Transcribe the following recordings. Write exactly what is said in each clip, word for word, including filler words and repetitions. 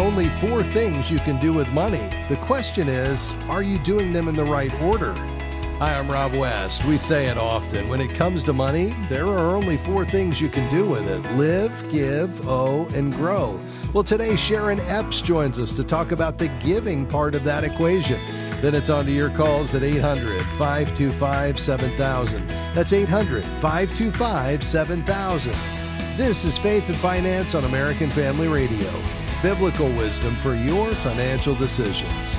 only four things you can do with money. The question is, are you doing them in the right order? Hi, I'm Rob West. We say it often. When it comes to money, there are only four things you can do with it. Live, give, owe, and grow. Well, today, Sharon Epps joins us to talk about the giving part of that equation. Then it's on to your calls at eight hundred, five two five, seven thousand. That's eight hundred, five two five, seven thousand. This is Faith and Finance on American Family Radio. Biblical wisdom for your financial decisions.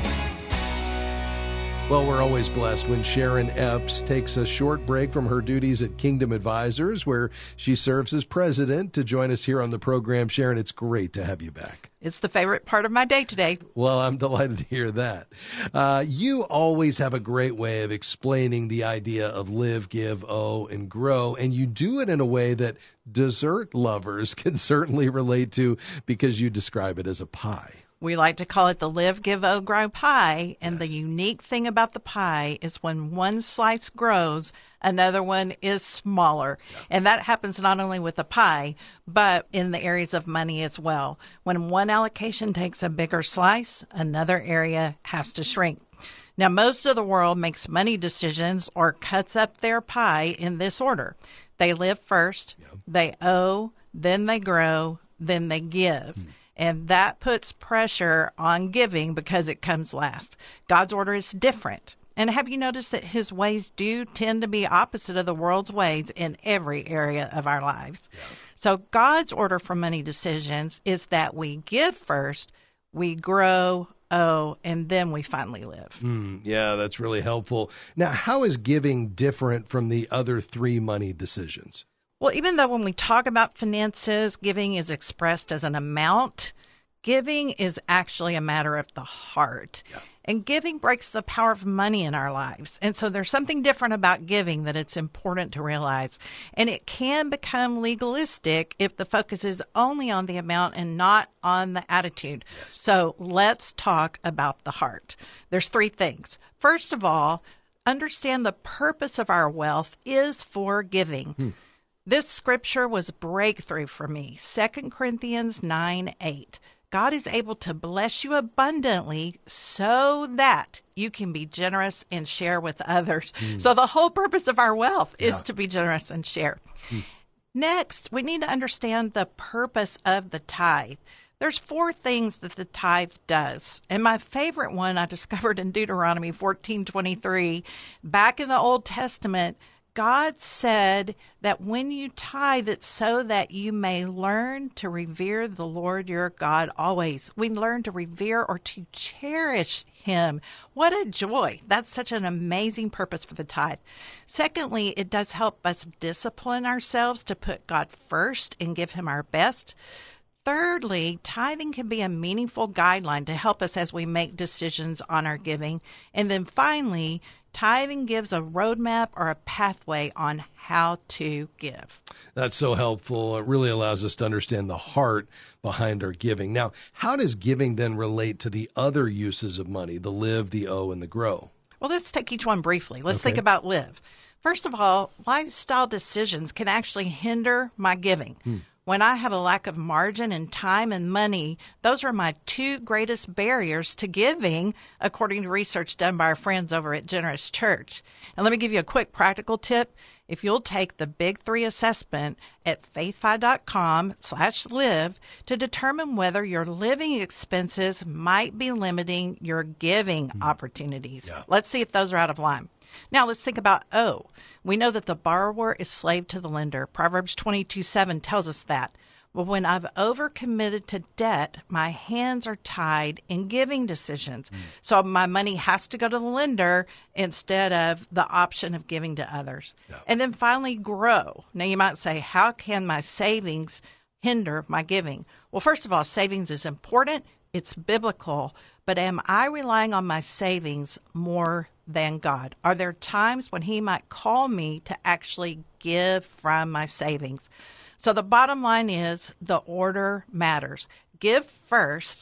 Well, we're always blessed when Sharon Epps takes a short break from her duties at Kingdom Advisors, where she serves as president, to join us here on the program. Sharon, it's great to have you back. It's the favorite part of my day today. Well, I'm delighted to hear that. Uh, you always have a great way of explaining the idea of live, give, owe, and grow, and you do it in a way that dessert lovers can certainly relate to because you describe it as a pie. We like to call it the Live, Give, Owe, Grow pie, and Yes. the unique thing about the pie is when one slice grows, another one is smaller. Yeah. And that happens not only with the pie, but in the areas of money as well. When one allocation takes a bigger slice, another area has to shrink. Now, most of the world makes money decisions or cuts up their pie in this order. They live first, yeah. They owe, then they grow, then they give. Hmm. And that puts pressure on giving because it comes last. God's order is different. And have you noticed that his ways do tend to be opposite of the world's ways in every area of our lives? Yeah. So God's order for money decisions is that we give first, we grow, owe, and then we finally live. Mm, yeah, that's really helpful. Now, how is giving different from the other three money decisions? Well, even though when we talk about finances, giving is expressed as an amount, giving is actually a matter of the heart. Yeah. And giving breaks the power of money in our lives. And so there's something different about giving that it's important to realize. And it can become legalistic if the focus is only on the amount and not on the attitude. Yes. So let's talk about the heart. There's three things. First of all, understand the purpose of our wealth is for giving. Hmm. This scripture was breakthrough for me. Second Corinthians nine eight. God is able to bless you abundantly so that you can be generous and share with others. Mm. So the whole purpose of our wealth is yeah. to be generous and share. Mm. Next, we need to understand the purpose of the tithe. There's four things that the tithe does. And my favorite one I discovered in Deuteronomy fourteen twenty-three. Back in the Old Testament, God said that when you tithe, it's so that you may learn to revere the Lord your God always. We learn to revere or to cherish him. What a joy. That's such an amazing purpose for the tithe. Secondly, it does help us discipline ourselves to put God first and give him our best. Thirdly, tithing can be a meaningful guideline to help us as we make decisions on our giving. And then finally, tithing gives a roadmap or a pathway on how to give. That's so helpful. It really allows us to understand the heart behind our giving. Now, how does giving then relate to the other uses of money, the live, the owe, and the grow? Well, let's take each one briefly. Let's Okay. think about live. First of all, lifestyle decisions can actually hinder my giving. Hmm. When I have a lack of margin in time and money, those are my two greatest barriers to giving, according to research done by our friends over at Generous Church. And let me give you a quick practical tip. If you'll take the Big Three assessment at faithfi.com slash live to determine whether your living expenses might be limiting your giving mm. opportunities. Yeah. Let's see if those are out of line. Now, let's think about owe. We know that the borrower is slave to the lender. Proverbs twenty-two seven tells us that. Well, when I've overcommitted to debt, my hands are tied in giving decisions. Mm. So my money has to go to the lender instead of the option of giving to others. Yeah. And then finally, grow. Now, you might say, how can my savings hinder my giving? Well, first of all, savings is important. It's biblical. But am I relying on my savings more than God? Are there times when he might call me to actually give from my savings? So the bottom line is the order matters. Give first,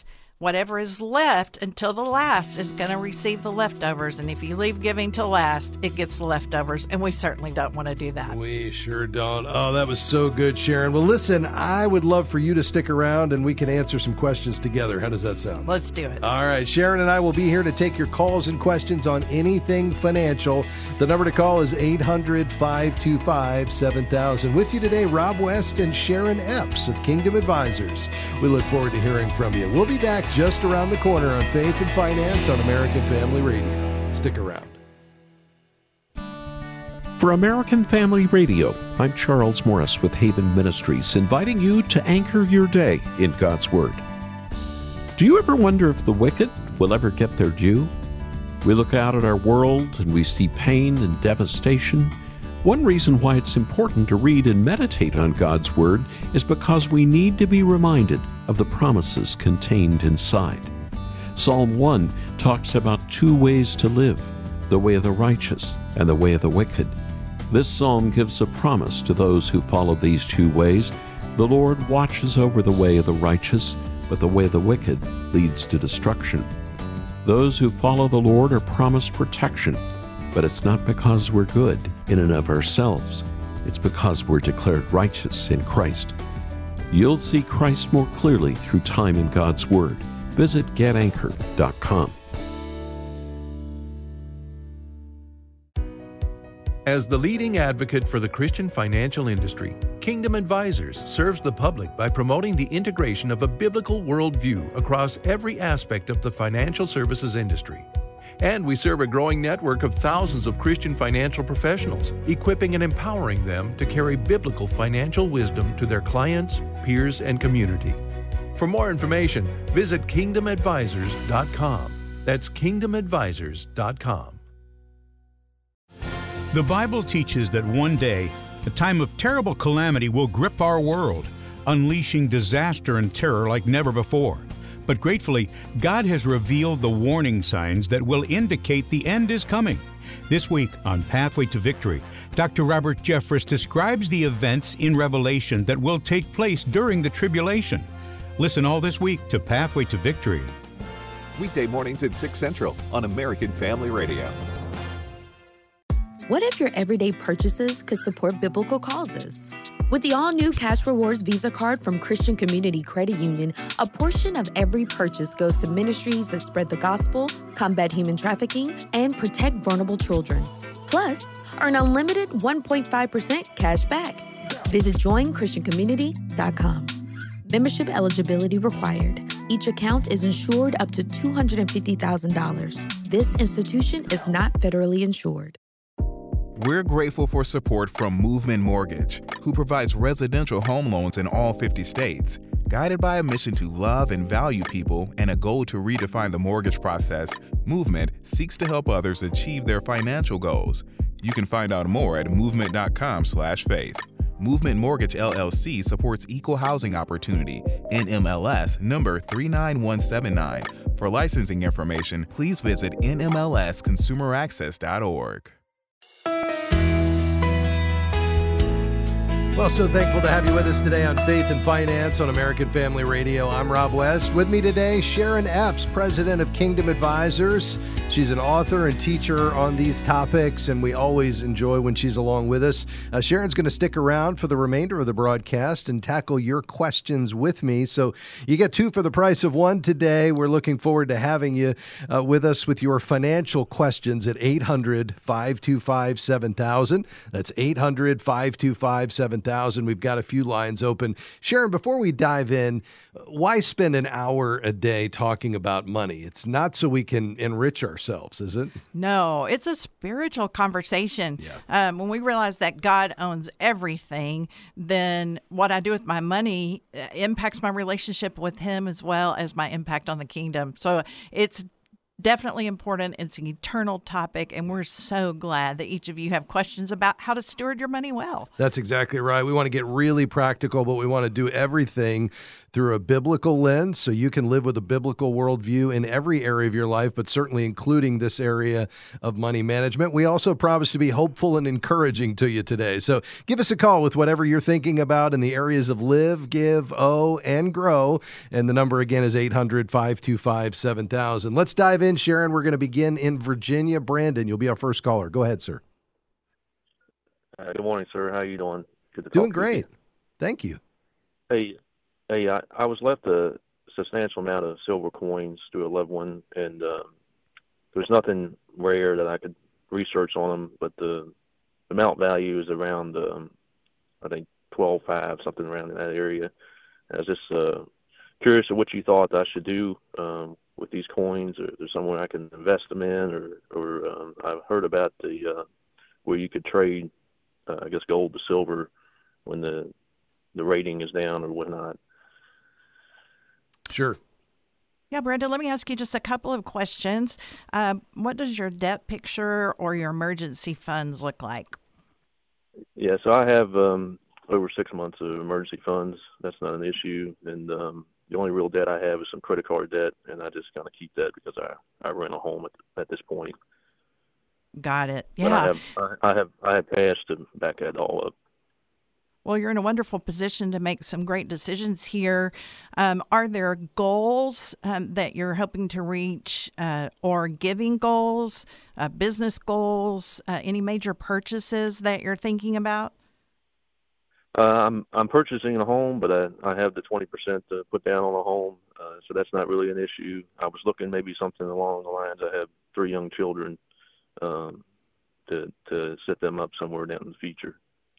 whatever is left until the last is going to receive the leftovers. And if you leave giving till last, it gets the leftovers. And we certainly don't want to do that. We sure don't. Oh, that was so good, Sharon. Well, listen, I would love for you to stick around and we can answer some questions together. How does that sound? Let's do it. All right. Sharon and I will be here to take your calls and questions on anything financial. The number to call is eight hundred, five two five, seven thousand. With you today, Rob West and Sharon Epps of Kingdom Advisors. We look forward to hearing from you. We'll be back just around the corner on Faith and Finance on American Family Radio. Stick around. For American Family Radio, I'm Charles Morris with Haven Ministries, inviting you to anchor your day in God's Word. Do you ever wonder if the wicked will ever get their due? We look out at our world and we see pain and devastation. One reason why it's important to read and meditate on God's Word is because we need to be reminded of the promises contained inside. Psalm one talks about two ways to live, the way of the righteous and the way of the wicked. This psalm gives a promise to those who follow these two ways. The Lord watches over the way of the righteous, but the way of the wicked leads to destruction. Those who follow the Lord are promised protection, but it's not because we're good in and of ourselves. It's because we're declared righteous in Christ. You'll see Christ more clearly through time in God's Word. Visit get anchored dot com. As the leading advocate for the Christian financial industry, Kingdom Advisors serves the public by promoting the integration of a biblical worldview across every aspect of the financial services industry. And we serve a growing network of thousands of Christian financial professionals, equipping and empowering them to carry biblical financial wisdom to their clients, peers, and community. For more information, visit kingdom advisors dot com. That's kingdom advisors dot com. The Bible teaches that one day, a time of terrible calamity will grip our world, unleashing disaster and terror like never before. But gratefully, God has revealed the warning signs that will indicate the end is coming. This week on Pathway to Victory, Doctor Robert Jeffress describes the events in Revelation that will take place during the tribulation. Listen all this week to Pathway to Victory. Weekday mornings at six Central on American Family Radio. What if your everyday purchases could support biblical causes? With the all-new Cash Rewards Visa card from Christian Community Credit Union, a portion of every purchase goes to ministries that spread the gospel, combat human trafficking, and protect vulnerable children. Plus, earn unlimited one point five percent cash back. Visit join christian community dot com. Membership eligibility required. Each account is insured up to two hundred fifty thousand dollars. This institution is not federally insured. We're grateful for support from Movement Mortgage, who provides residential home loans in all fifty states. Guided by a mission to love and value people and a goal to redefine the mortgage process, Movement seeks to help others achieve their financial goals. You can find out more at movement dot com slash faith. Movement Mortgage L L C supports equal housing opportunity, N M L S number three nine one seven nine. For licensing information, please visit N M L S consumer access dot org. Well, so thankful to have you with us today on Faith and Finance on American Family Radio. I'm Rob West. With me today, Sharon Epps, president of Kingdom Advisors. She's an author and teacher on these topics, and we always enjoy when she's along with us. Uh, Sharon's going to stick around for the remainder of the broadcast and tackle your questions with me. So you get two for the price of one today. We're looking forward to having you uh, with us with your financial questions at eight hundred, five two five, seven thousand. That's eight hundred, five two five, seven thousand. We've got a few lines open. Sharon, before we dive in, why spend an hour a day talking about money? It's not so we can enrich ourselves, is it? No, it's a spiritual conversation. Yeah. Um, when we realize that God owns everything, then what I do with my money impacts my relationship with Him as well as my impact on the kingdom. So it's definitely important. It's an eternal topic, and we're so glad that each of you have questions about how to steward your money well. That's exactly right. We want to get really practical, but we want to do everything through a biblical lens so you can live with a biblical worldview in every area of your life, but certainly including this area of money management. We also promise to be hopeful and encouraging to you today. So give us a call with whatever you're thinking about in the areas of live, give, owe, and grow. And the number again is eight hundred, five two five, seven thousand. Let's dive in, Sharon. We're going to begin in Virginia. Brandon, you'll be our first caller. Go ahead, sir. Uh, good morning, sir. How you doing? Good to talk Doing to great. you. Thank you. Hey, hey, I, I was left a substantial amount of silver coins to a loved one, and um, there's nothing rare that I could research on them, but the amount value is around, um, I think, twelve five, something around in that area. I was just uh, curious of what you thought I should do um, with these coins, or there's somewhere I can invest them in, or, or um, I've heard about the uh, where you could trade, uh, I guess, gold to silver when the the rating is down or whatnot. Sure. Yeah, Brenda, let me ask you just a couple of questions. Um, what does your debt picture or your emergency funds look like? Yeah, so I have um, over six months of emergency funds. That's not an issue. And um, the only real debt I have is some credit card debt, and I just kind of keep that because I, I rent a home at, at this point. Got it. But Yeah. I have, I, I have I have cash to back that all up. Well, you're in a wonderful position to make some great decisions here. Um, are there goals um, that you're hoping to reach, uh, or giving goals, uh, business goals, uh, any major purchases that you're thinking about? Uh, I'm I'm purchasing a home, but I, I have the twenty percent to put down on a home, uh, so that's not really an issue. I was looking maybe something along the lines. I have three young children, um, to to set them up somewhere down in the future.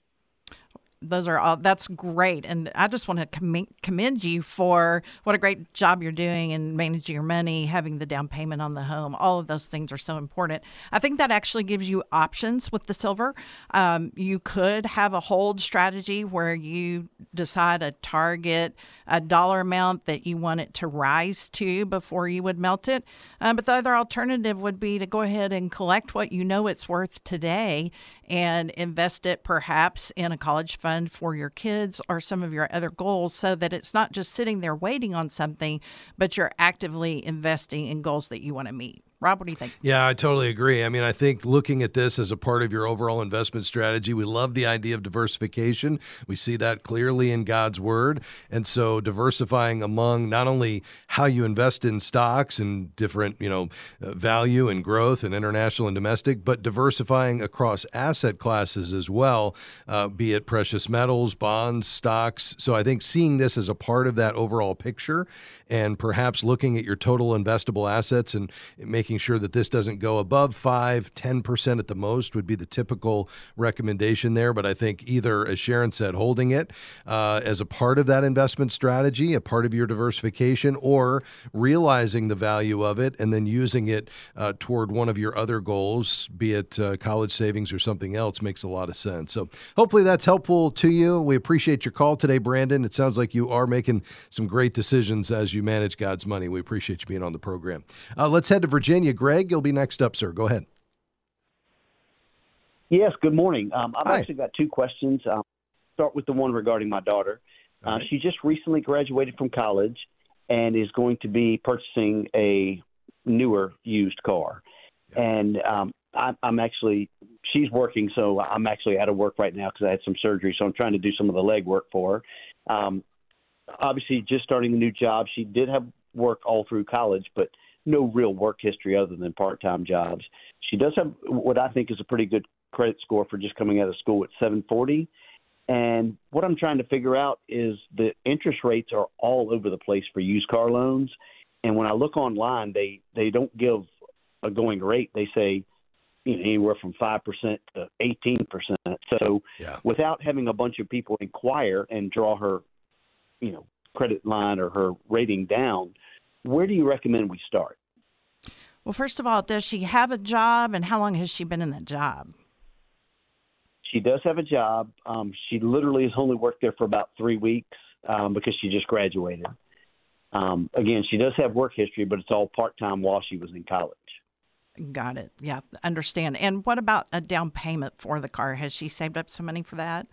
Those are all, that's great. And I just want to com- commend you for what a great job you're doing in managing your money, having the down payment on the home. All of those things are so important. I think that actually gives you options with the silver. Um, you could have a hold strategy where you decide a target, a dollar amount that you want it to rise to before you would melt it. Um, but the other alternative would be to go ahead and collect what you know it's worth today and invest it perhaps in a college fund for your kids or some of your other goals, so that it's not just sitting there waiting on something, but you're actively investing in goals that you want to meet. Rob, what do you think? Yeah, I totally agree. I mean, I think looking at this as a part of your overall investment strategy, we love the idea of diversification. We see that clearly in God's Word. And so diversifying among not only how you invest in stocks and different, you know, uh, value and growth and international and domestic, but diversifying across asset classes as well, uh, be it precious metals, bonds, stocks. So I think seeing this as a part of that overall picture, and perhaps looking at your total investable assets and making sure that this doesn't go above five, ten percent at the most would be the typical recommendation there. But I think either, as Sharon said, holding it uh, as a part of that investment strategy, a part of your diversification, or realizing the value of it and then using it uh, toward one of your other goals, be it uh, college savings or something else, makes a lot of sense. So hopefully that's helpful to you. We appreciate your call today, Brandon. It sounds like you are making some great decisions as you manage God's money. We appreciate you being on the program. Uh, let's head to Virginia. Greg, you'll be next up, sir. Go ahead. Yes, good morning. Um, I've Hi. actually got two questions. Um, start with the one regarding my daughter. Uh, All right. She just recently graduated from college and is going to be purchasing a newer used car. Yeah. And um, I, I'm actually, she's working, so I'm actually out of work right now because I had some surgery, so I'm trying to do some of the legwork for her. Um, obviously, just starting a new job. She did have work all through college, but no real work history other than part-time jobs. She does have what I think is a pretty good credit score for just coming out of school at seven forty. And what I'm trying to figure out is the interest rates are all over the place for used car loans. And when I look online, they, they don't give a going rate. They say, you know, anywhere from five percent to eighteen percent. So Yeah. without having a bunch of people inquire and draw her, you know, credit line or her rating down, where do you recommend we start? Well, first of all, does she have a job, and how long has she been in that job? She does have a job. Um, she literally has only worked there for about three weeks um, because she just graduated. Um, again, she does have work history, but it's all part-time while she was in college. Got it. Yeah, understand. And what about a down payment for the car? Has she saved up some money for that?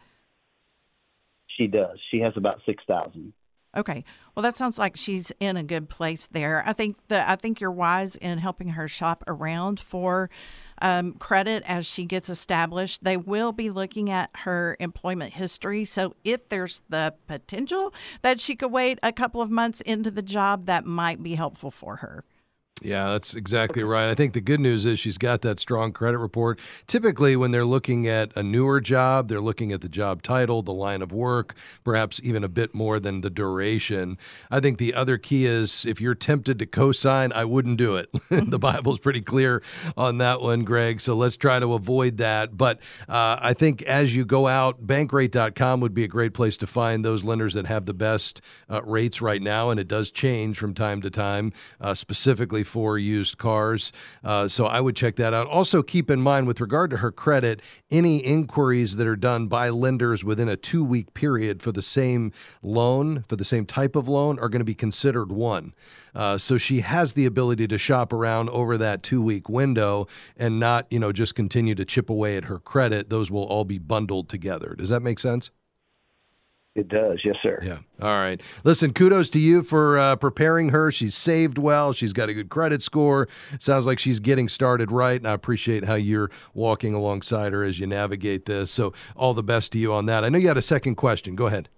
She does. She has about six thousand dollars. Okay. Well, that sounds like she's in a good place there. I think the I think you're wise in helping her shop around for um, credit as she gets established. They will be looking at her employment history. So if there's the potential that she could wait a couple of months into the job, that might be helpful for her. Yeah, that's exactly right. I think the good news is she's got that strong credit report. Typically, when they're looking at a newer job, they're looking at the job title, the line of work, perhaps even a bit more than the duration. I think the other key is if you're tempted to co-sign, I wouldn't do it. The Bible's pretty clear on that one, Greg, so let's try to avoid that. But uh, I think as you go out, bankrate dot com would be a great place to find those lenders that have the best uh, rates right now, and it does change from time to time, uh, specifically for used cars. Uh, so I would check that out. Also, keep in mind with regard to her credit, any inquiries that are done by lenders within a two-week period for the same loan, for the same type of loan, are going to be considered one. Uh, so she has the ability to shop around over that two-week window and not, you know, just continue to chip away at her credit. Those will all be bundled together. Does that make sense? It does. Yes, sir. Yeah. All right. Listen, kudos to you for uh, preparing her. She's saved well. She's got a good credit score. Sounds like she's getting started right, and I appreciate how you're walking alongside her as you navigate this. So all the best to you on that. I know you had a second question. Go ahead.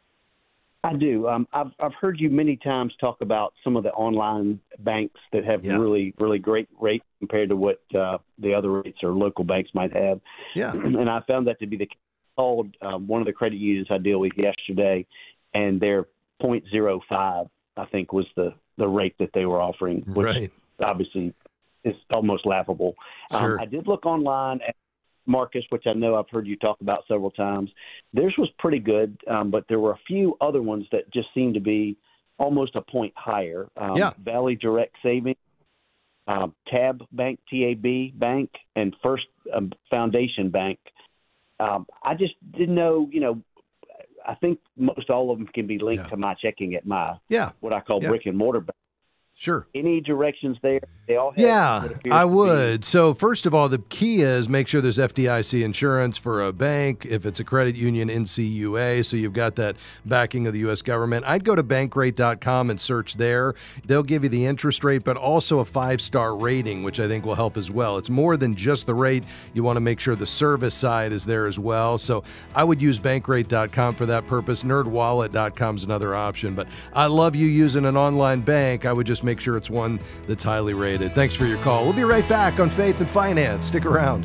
I do. Um, I've I've heard you many times talk about some of the online banks that have yeah. really, really great rates compared to what uh, the other rates or local banks might have. Yeah. And I found that to be the case. Called um, one of the credit unions I deal with yesterday, and their point zero five, I think, was the, the rate that they were offering, which right. obviously is almost laughable. Sure. Um, I did look online at Marcus, which I know I've heard you talk about several times. Theirs was pretty good, um, but there were a few other ones that just seemed to be almost a point higher. Um, yeah. Valley Direct Savings, um, Tab Bank, T A B Bank, and First um, Foundation Bank. Um, I just didn't know, you know, I think most all of them can be linked yeah. to my checking at my, yeah. what I call yeah. brick and mortar bank. Sure. Any directions there? They all have yeah, I would. Be. So first of all, the key is make sure there's F D I C insurance for a bank. If it's a credit union, N C U A, so you've got that backing of the U S government. I'd go to bankrate dot com and search there. They'll give you the interest rate, but also a five-star rating, which I think will help as well. It's more than just the rate. You want to make sure the service side is there as well. So I would use bankrate dot com for that purpose. nerd wallet dot com is another option. But I love you using an online bank. I would just make sure it's one that's highly rated. Thanks for your call. We'll be right back on Faith and Finance. Stick around.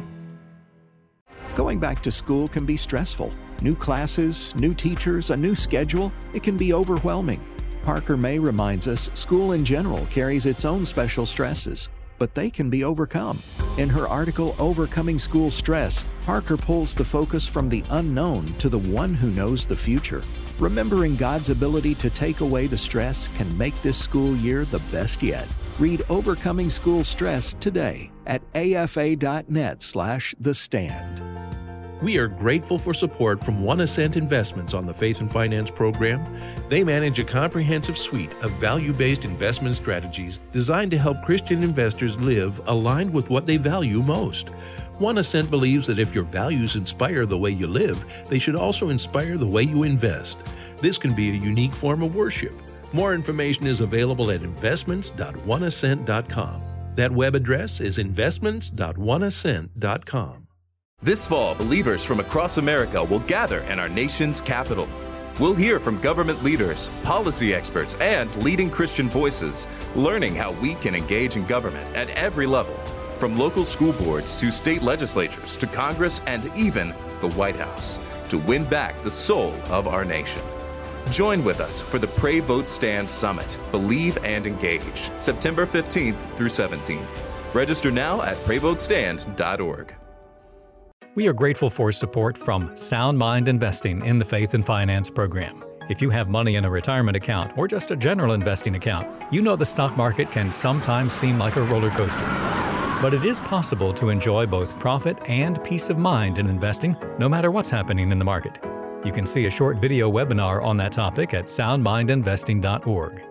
Going back to school can be stressful. New classes, new teachers, a new schedule. It can be overwhelming. Parker May reminds us school in general carries its own special stresses, but they can be overcome. In her article, Overcoming School Stress, Parker pulls the focus from the unknown to the one who knows the future. Remembering God's ability to take away the stress can make this school year the best yet. Read Overcoming School Stress today at afa.net slash the stand. We are grateful for support from One Ascent Investments on the Faith and Finance program. They manage a comprehensive suite of value-based investment strategies designed to help Christian investors live aligned with what they value most. One Ascent believes that if your values inspire the way you live, they should also inspire the way you invest. This can be a unique form of worship. More information is available at investments dot one ascent dot com. That web address is investments dot one ascent dot com. This fall, believers from across America will gather in our nation's capital. We'll hear from government leaders, policy experts, and leading Christian voices, learning how we can engage in government at every level, from local school boards to state legislatures to Congress and even the White House, to win back the soul of our nation. Join with us for the Pray Vote Stand Summit, Believe and Engage, September fifteenth through seventeenth. Register now at pray vote stand dot org. We are grateful for support from Sound Mind Investing in the Faith and Finance program. If you have money in a retirement account or just a general investing account, you know the stock market can sometimes seem like a roller coaster. But it is possible to enjoy both profit and peace of mind in investing, no matter what's happening in the market. You can see a short video webinar on that topic at sound mind investing dot org.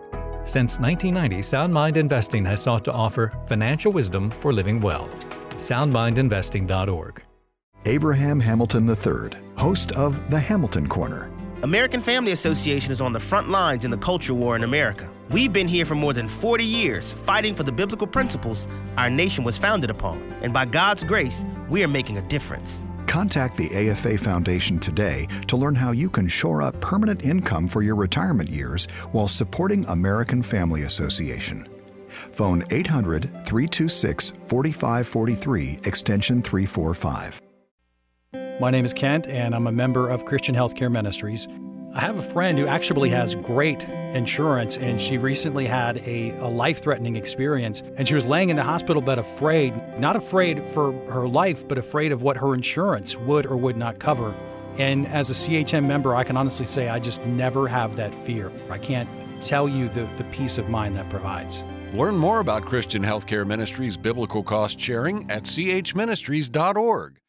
Since nineteen ninety, Sound Mind Investing has sought to offer financial wisdom for living well. sound mind investing dot org. Abraham Hamilton the third, host of The Hamilton Corner. American Family Association is on the front lines in the culture war in America. We've been here for more than forty years, fighting for the biblical principles our nation was founded upon. And by God's grace, we are making a difference. Contact the A F A Foundation today to learn how you can shore up permanent income for your retirement years while supporting American Family Association. Phone eight hundred, three two six, four five four three, extension three forty-five. My name is Kent, and I'm a member of Christian Healthcare Ministries. I have a friend who actually has great insurance, and she recently had a, a life-threatening experience, and she was laying in the hospital bed afraid, not afraid for her life, but afraid of what her insurance would or would not cover. And as a C H M member, I can honestly say I just never have that fear. I can't tell you the, the peace of mind that provides. Learn more about Christian Healthcare Ministries biblical cost sharing at c h ministries dot org.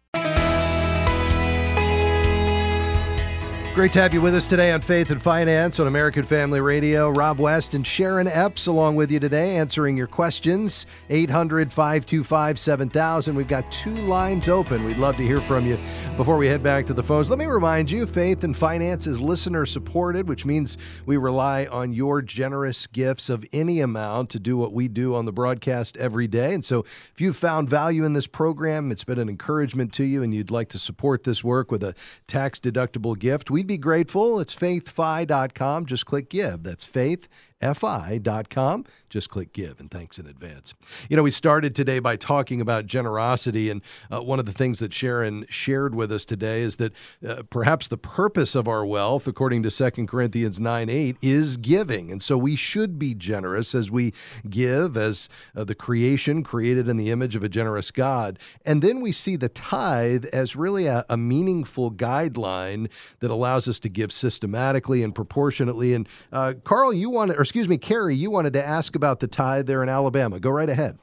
Great to have you with us today on Faith and Finance on American Family Radio. Rob West and Sharon Epps along with you today, answering your questions. eight hundred, five two five, seven thousand. We've got two lines open. We'd love to hear from you. Before we head back to the phones, let me remind you, Faith and Finance is listener supported, which means we rely on your generous gifts of any amount to do what we do on the broadcast every day. And so if you've found value in this program, it's been an encouragement to you, and you'd like to support this work with a tax-deductible gift, we'd be grateful. It's faith fi dot com. Just click give. That's faith fi dot com. Just click give, and thanks in advance. You know, we started today by talking about generosity, and uh, one of the things that Sharon shared with us today is that uh, perhaps the purpose of our wealth, according to Second Corinthians nine eight, is giving. And so we should be generous as we give, as uh, the creation created in the image of a generous God. And then we see the tithe as really a, a meaningful guideline that allows us to give systematically and proportionately. And uh, Carl, you want to, or excuse me, Carrie, you wanted to ask about the tithe there in Alabama. Go right ahead.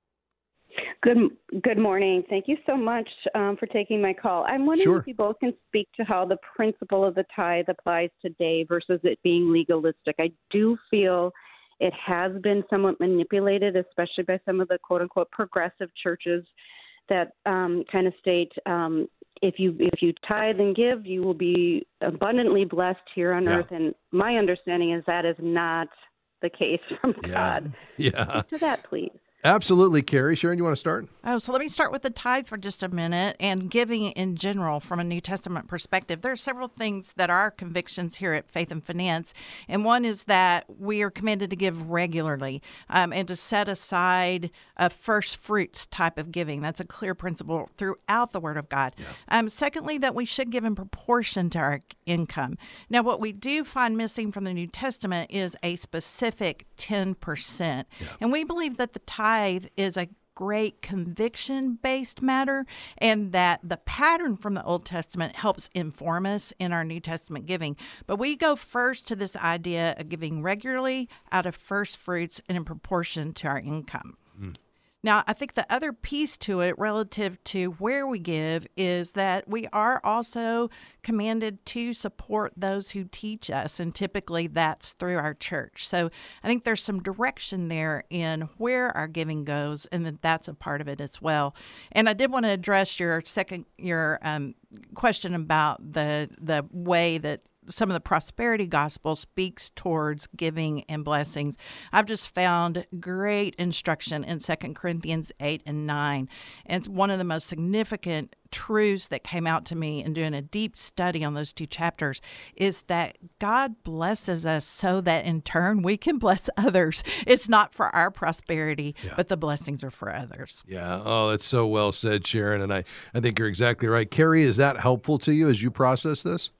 Good good morning. Thank you so much um, for taking my call. I'm wondering Sure. if you both can speak to how the principle of the tithe applies today versus it being legalistic. I do feel it has been somewhat manipulated, especially by some of the quote-unquote progressive churches that um, kind of state um, if you if you tithe and give, you will be abundantly blessed here on Yeah. earth. And my understanding is that is not the case from Yeah. God. Yeah. Speak to that, please. Absolutely, Carrie. Sharon, you want to start? Oh, so let me start with the tithe for just a minute and giving in general from a New Testament perspective. There are several things that are our convictions here at Faith and Finance, and one is that we are commanded to give regularly um, and to set aside a first fruits type of giving. That's a clear principle throughout the Word of God. Yeah. Um, secondly, that we should give in proportion to our income. Now, what we do find missing from the New Testament is a specific ten percent, yeah. and we believe that the tithe is a great conviction-based matter, and that the pattern from the Old Testament helps inform us in our New Testament giving. But we go first to this idea of giving regularly out of first fruits and in proportion to our income. Mm. Now, I think the other piece to it relative to where we give is that we are also commanded to support those who teach us, and typically that's through our church. So I think there's some direction there in where our giving goes, and that that's a part of it as well. And I did want to address your second your um, question about the the way that some of the prosperity gospel speaks towards giving and blessings. I've just found great instruction in Second Corinthians eight and nine. And it's one of the most significant truths that came out to me in doing a deep study on those two chapters is that God blesses us so that in turn we can bless others. It's not for our prosperity, yeah. but the blessings are for others. Yeah. Oh, that's so well said, Sharon. And I, I think you're exactly right. Carrie, is that helpful to you as you process this?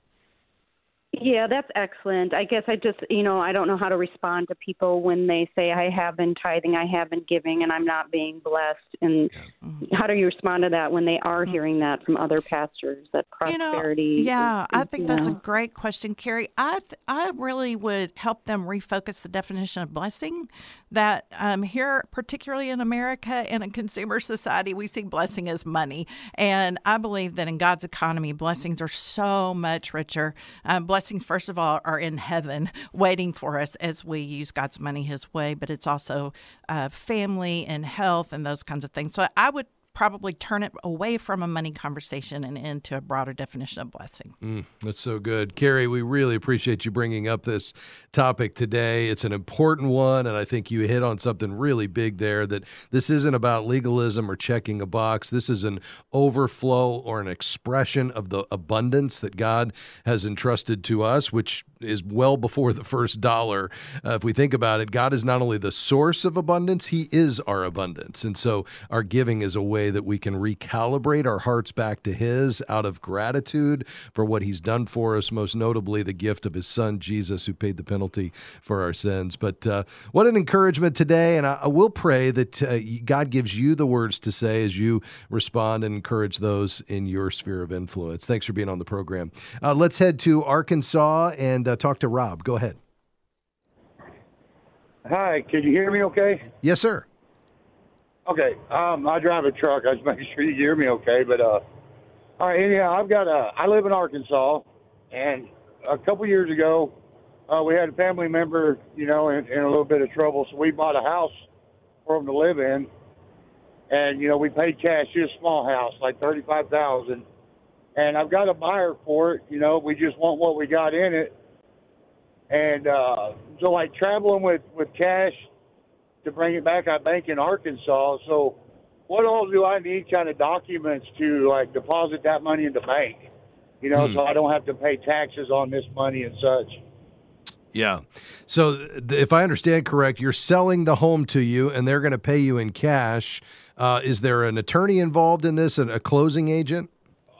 Yeah, that's excellent. I guess I just, you know, I don't know how to respond to people when they say, I have been tithing, I have been giving, and I'm not being blessed. And yeah. mm-hmm. how do you respond to that when they are hearing that from other pastors, that prosperity? You know, yeah, is, I think that's know. a great question, Carrie. I th- I really would help them refocus the definition of blessing, that um, here, particularly in America, in a consumer society, we see blessing as money. And I believe that in God's economy, blessings are so much richer. Um, blessings blessings, first of all, are in heaven waiting for us as we use God's money His way, but it's also uh, family and health and those kinds of things. So I would probably turn it away from a money conversation and into a broader definition of blessing. Mm, that's so good. Carrie, we really appreciate you bringing up this topic today. It's an important one, and I think you hit on something really big there, that this isn't about legalism or checking a box. This is an overflow or an expression of the abundance that God has entrusted to us, which is well before the first dollar. Uh, if we think about it, God is not only the source of abundance, He is our abundance. And so our giving is a way that we can recalibrate our hearts back to His out of gratitude for what He's done for us, most notably the gift of His Son, Jesus, who paid the penalty for our sins. But uh, what an encouragement today. And I, I will pray that uh, God gives you the words to say as you respond and encourage those in your sphere of influence. Thanks for being on the program. Uh, let's head to Arkansas and uh, talk to Rob. Go ahead. Hi, can you hear me okay? Yes, sir. Okay, um, I drive a truck. I just make sure you hear me okay. But, uh, all right, anyhow, I've got a, I live in Arkansas, and a couple years ago, uh, we had a family member, you know, in, in a little bit of trouble, so we bought a house for them to live in, and, you know, we paid cash, just a small house, like thirty-five thousand dollars, and I've got a buyer for it, you know, we just want what we got in it, and uh, so, like, traveling with, with cash, to bring it back, I bank in Arkansas. So what all do I need kind of documents to, like, deposit that money in the bank, you know, hmm. so I don't have to pay taxes on this money and such? Yeah. So th- if I understand correct, you're selling the home to you and they're going to pay you in cash. Uh, is there an attorney involved in this, and a closing agent?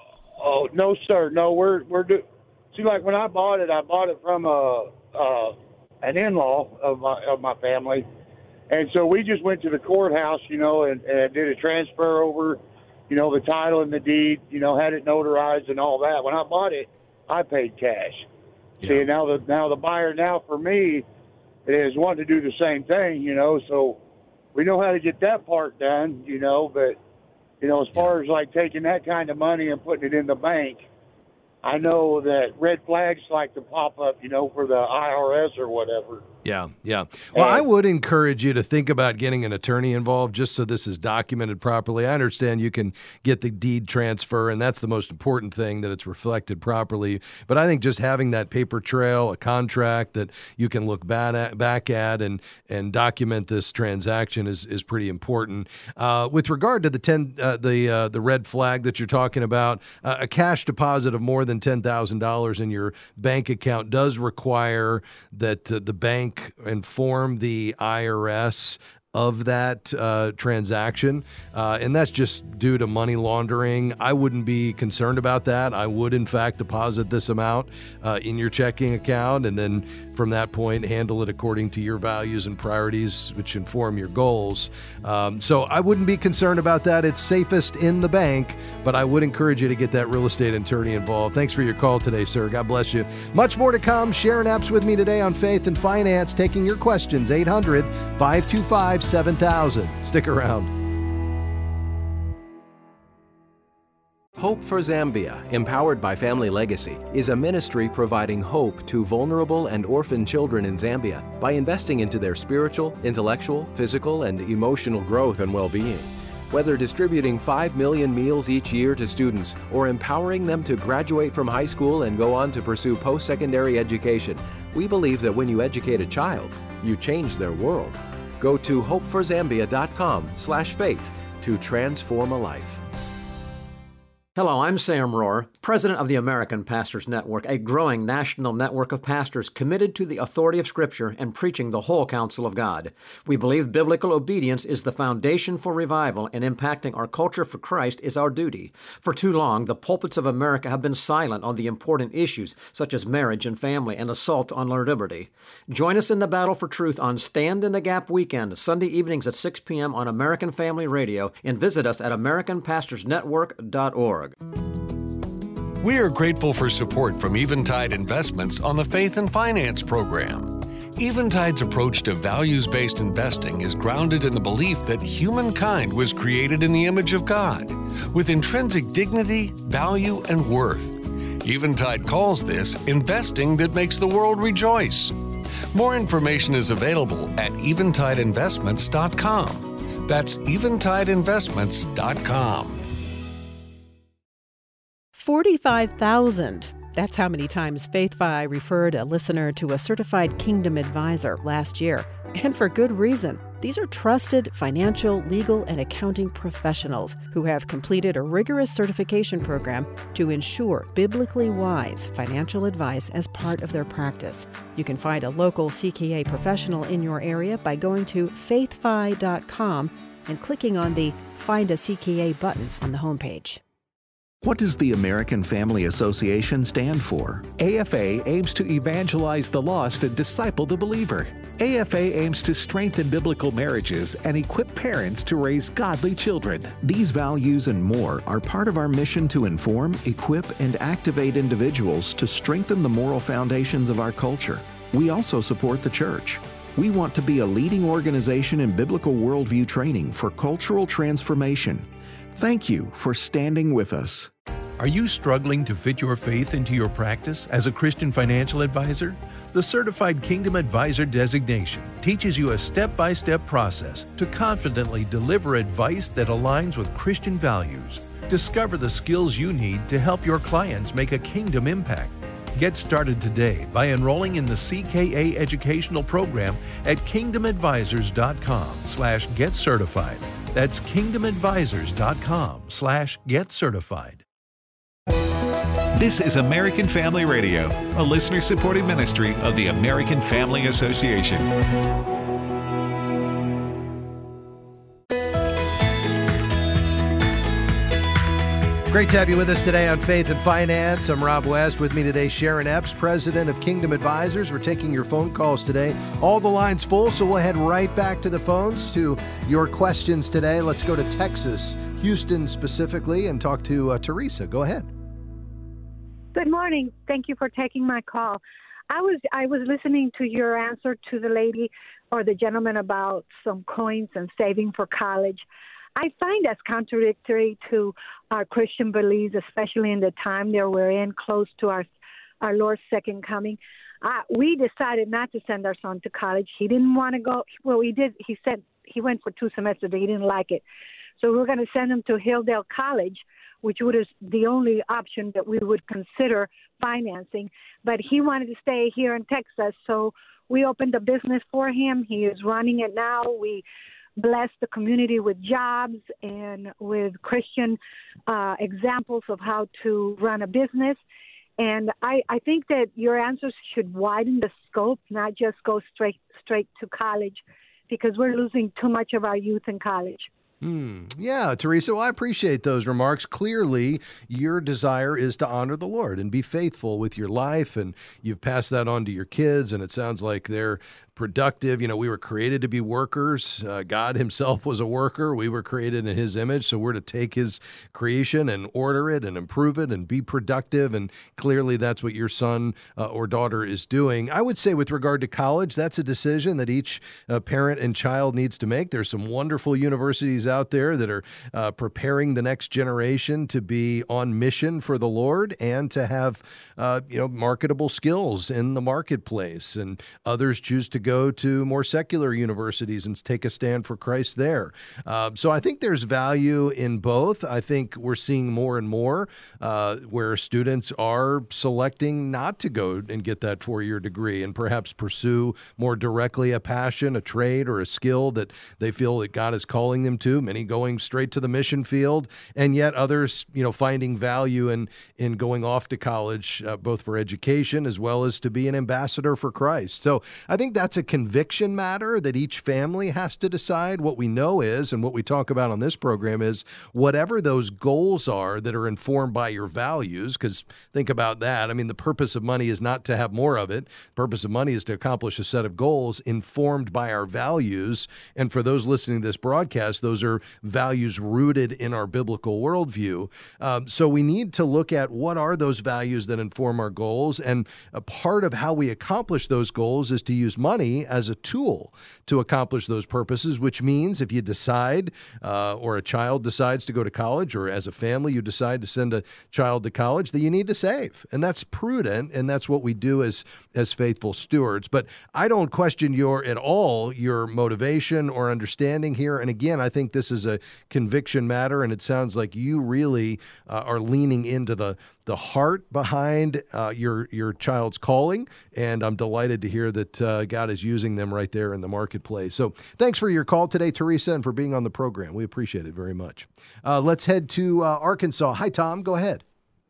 Oh, no, sir. No, we're, we're do- see, like, when I bought it, I bought it from a, uh, an in-law of my, of my family. And so we just went to the courthouse, you know, and, and did a transfer over, you know, the title and the deed, you know, had it notarized and all that. When I bought it, I paid cash. Yeah. See, now the now the buyer now for me is wanting to do the same thing, you know, so we know how to get that part done, you know, but, you know, as far as like taking that kind of money and putting it in the bank, I know that red flags like to pop up, you know, for the I R S or whatever. Yeah, yeah. Well, and I would encourage you to think about getting an attorney involved just so this is documented properly. I understand you can get the deed transfer, and that's the most important thing, that it's reflected properly. But I think just having that paper trail, a contract that you can look back at, back at and and document this transaction is is pretty important. Uh, with regard to the ten, uh, the uh, the red flag that you're talking about, uh, a cash deposit of more than ten thousand dollars in your bank account does require that uh, the bank inform the I R S of that uh, transaction, uh, and that's just due to money laundering. I wouldn't be concerned about that. I would, in fact, deposit this amount uh, in your checking account, and then from that point, handle it according to your values and priorities, which inform your goals. Um, so I wouldn't be concerned about that. It's safest in the bank, but I would encourage you to get that real estate attorney involved. Thanks for your call today, sir. God bless you. Much more to come. Sharon Epps with me today on Faith and Finance, taking your questions, eight hundred, five two five, seven thousand. Stick around. Hope for Zambia, empowered by Family Legacy, is a ministry providing hope to vulnerable and orphan children in Zambia by investing into their spiritual, intellectual, physical, and emotional growth and well-being. Whether distributing five million meals each year to students or empowering them to graduate from high school and go on to pursue post-secondary education, we believe that when you educate a child, you change their world. Go to hopeforzambia.com slash faith to transform a life. Hello, I'm Sam Rohr, president of the American Pastors Network, a growing national network of pastors committed to the authority of Scripture and preaching the whole counsel of God. We believe biblical obedience is the foundation for revival, and impacting our culture for Christ is our duty. For too long, the pulpits of America have been silent on the important issues such as marriage and family and assault on our liberty. Join us in the battle for truth on Stand in the Gap weekend, Sunday evenings at six p.m. on American Family Radio, and visit us at american pastors network dot org. We are grateful for support from Eventide Investments on the Faith and Finance program. Eventide's approach to values-based investing is grounded in the belief that humankind was created in the image of God, with intrinsic dignity, value, and worth. Eventide calls this investing that makes the world rejoice. More information is available at eventide investments dot com. That's eventide investments dot com. forty-five thousand. That's how many times FaithFi referred a listener to a certified Kingdom advisor last year. And for good reason. These are trusted financial, legal, and accounting professionals who have completed a rigorous certification program to ensure biblically wise financial advice as part of their practice. You can find a local C K A professional in your area by going to faith fi dot com and clicking on the Find a C K A button on the homepage. What does the American Family Association stand for? A F A aims to evangelize the lost and disciple the believer. A F A aims to strengthen biblical marriages and equip parents to raise godly children. These values and more are part of our mission to inform, equip, and activate individuals to strengthen the moral foundations of our culture. We also support the church. We want to be a leading organization in biblical worldview training for cultural transformation. Thank you for standing with us. Are you struggling to fit your faith into your practice as a Christian financial advisor? The Certified Kingdom Advisor designation teaches you a step-by-step process to confidently deliver advice that aligns with Christian values. Discover the skills you need to help your clients make a kingdom impact. Get started today by enrolling in the C K A educational program at kingdom advisors dot com slash get certified. That's kingdom advisors dot com slash get certified. This is American Family Radio, a listener-supported ministry of the American Family Association. Great to have you with us today on Faith and Finance. I'm Rob West. With me today, Sharon Epps, president of Kingdom Advisors. We're taking your phone calls today. All the lines full, so we'll head right back to the phones to your questions today. Let's go to Texas, Houston specifically, and talk to uh, Teresa. Go ahead. Good morning. Thank you for taking my call. I was I was listening to your answer to the lady or the gentleman about some coins and saving for college. I find that's contradictory to our Christian beliefs, especially in the time that we're in, close to our our Lord's second coming. Uh, we decided not to send our son to college. He didn't want to go. Well, he did. He said he went for two semesters, but he didn't like it. So we're going to send him to Hilldale College, which would is the only option that we would consider financing. But he wanted to stay here in Texas, so we opened a business for him. He is running it now. We bless the community with jobs and with Christian uh, examples of how to run a business. And I, I think that your answers should widen the scope, not just go straight straight to college, because we're losing too much of our youth in college. Hmm. Yeah, Teresa, well, I appreciate those remarks. Clearly, your desire is to honor the Lord and be faithful with your life, and you've passed that on to your kids, and it sounds like they're productive. You know, we were created to be workers. Uh, God himself was a worker. We were created in his image, so we're to take his creation and order it and improve it and be productive, and clearly that's what your son uh, or daughter is doing. I would say with regard to college, that's a decision that each uh, parent and child needs to make. There's some wonderful universities out there that are uh, preparing the next generation to be on mission for the Lord and to have uh, you know, marketable skills in the marketplace, and others choose to go to more secular universities and take a stand for Christ there. Uh, so I think there's value in both. I think we're seeing more and more uh, where students are selecting not to go and get that four-year degree and perhaps pursue more directly a passion, a trade, or a skill that they feel that God is calling them to. Many going straight to the mission field, and yet others, you know, finding value in in going off to college, uh, both for education as well as to be an ambassador for Christ. So I think that's a conviction matter that each family has to decide. What we know is, and what we talk about on this program is, whatever those goals are that are informed by your values, because think about that. I mean, the purpose of money is not to have more of it. The purpose of money is to accomplish a set of goals informed by our values. And for those listening to this broadcast, those are values rooted in our biblical worldview. Um, so we need to look at what are those values that inform our goals. And a part of how we accomplish those goals is to use money. money as a tool to accomplish those purposes, which means if you decide uh, or a child decides to go to college, or as a family you decide to send a child to college, that you need to save. And that's prudent, and that's what we do as as faithful stewards. But I don't question your at all your motivation or understanding here. And again, I think this is a conviction matter, and it sounds like you really uh, are leaning into the the heart behind uh, your your child's calling, and I'm delighted to hear that uh, God is using them right there in the marketplace. So thanks for your call today, Teresa, and for being on the program. We appreciate it very much. Uh, let's head to uh, Arkansas. Hi, Tom. Go ahead.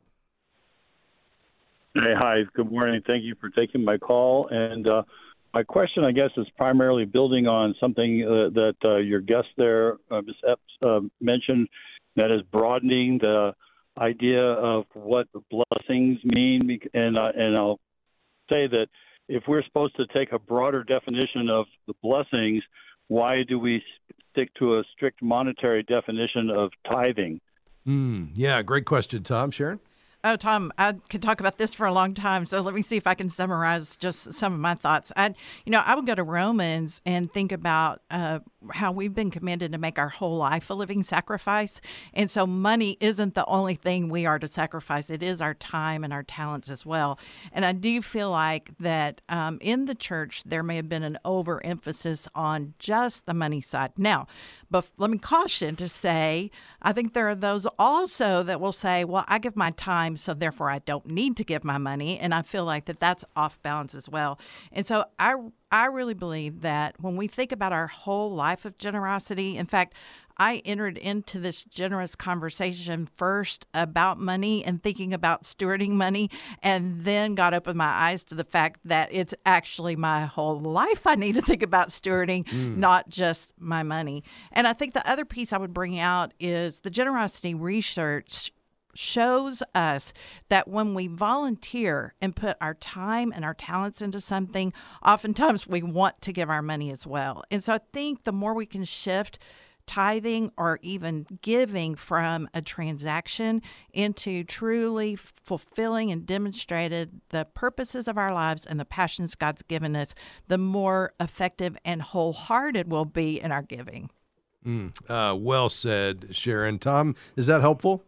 Hey, hi. Good morning. Thank you for taking my call. And uh, my question, I guess, is primarily building on something uh, that uh, your guest there, uh, Miz Epps, uh, mentioned, that is broadening the idea of what blessings mean. And, uh, and I'll say that if we're supposed to take a broader definition of the blessings, why do we stick to a strict monetary definition of tithing? Mm, yeah, great question, Tom. Sharon? Oh, Tom, I could talk about this for a long time, so let me see if I can summarize just some of my thoughts. I, you know, I would go to Romans and think about uh, how we've been commanded to make our whole life a living sacrifice, and so money isn't the only thing we are to sacrifice. It is our time and our talents as well. And I do feel like that um, in the church there may have been an overemphasis on just the money side. Now, but let me caution to say, I think there are those also that will say, well, I give my time, so therefore I don't need to give my money. And I feel like that that's off balance as well. And so I, I really believe that when we think about our whole life of generosity, in fact, I entered into this generous conversation first about money and thinking about stewarding money, and then got open my eyes to the fact that it's actually my whole life I need to think about stewarding, mm. not just my money. And I think the other piece I would bring out is the generosity research shows us that when we volunteer and put our time and our talents into something, oftentimes we want to give our money as well. And so I think the more we can shift tithing or even giving from a transaction into truly fulfilling and demonstrated the purposes of our lives and the passions God's given us, the more effective and wholehearted we'll be in our giving. Mm, uh, well said, Sharon. Tom, is that helpful?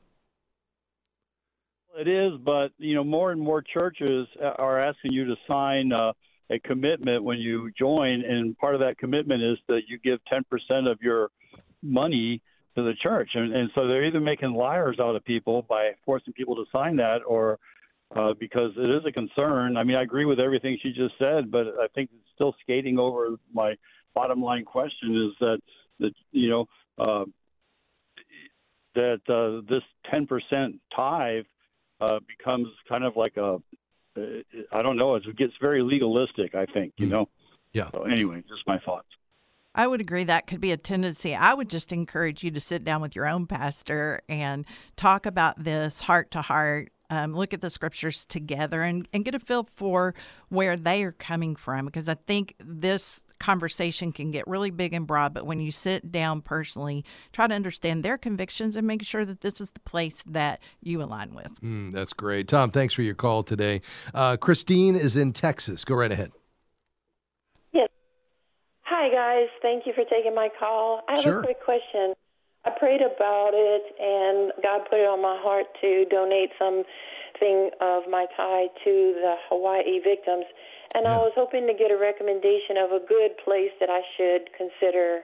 It is, but, you know, more and more churches are asking you to sign uh, a commitment when you join, and part of that commitment is that you give ten percent of your money to the church. And, and so they're either making liars out of people by forcing people to sign that, or uh, because it is a concern. I mean, I agree with everything she just said, but I think it's still skating over my bottom line question is that, that you know, uh, that uh, this ten percent tithe Uh, becomes kind of like a, uh, I don't know, it gets very legalistic, I think, you know? Yeah. So anyway, just my thoughts. I would agree that could be a tendency. I would just encourage you to sit down with your own pastor and talk about this heart to heart. Um, look at the scriptures together and, and get a feel for where they are coming from, because I think this conversation can get really big and broad, but when you sit down personally, try to understand their convictions and make sure that this is the place that you align with. Mm, that's great. Tom, thanks for your call today. Uh, Christine is in Texas. Go right ahead. Yes. Hi, guys. Thank you for taking my call. I have Sure. a quick question. I prayed about it, and God put it on my heart to donate something of my tithe to the Hawaii victims. And yeah. I was hoping to get a recommendation of a good place that I should consider.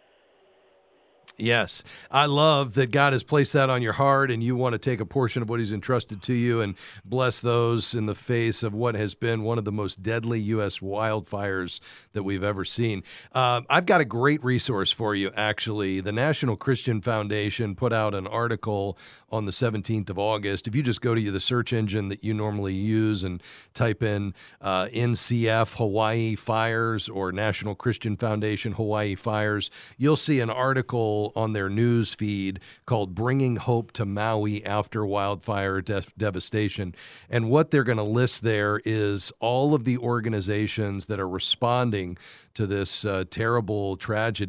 Yes. I love that God has placed that on your heart, and you want to take a portion of what he's entrusted to you and bless those in the face of what has been one of the most deadly U S wildfires that we've ever seen. Uh, I've got a great resource for you, actually. The National Christian Foundation put out an article on the seventeenth of August. If you just go to the search engine that you normally use and type in uh, N C F Hawaii Fires or National Christian Foundation Hawaii Fires, you'll see an article on their news feed called Bringing Hope to Maui After Wildfire De- Devastation. And what they're going to list there is all of the organizations that are responding to this uh, terrible tragedy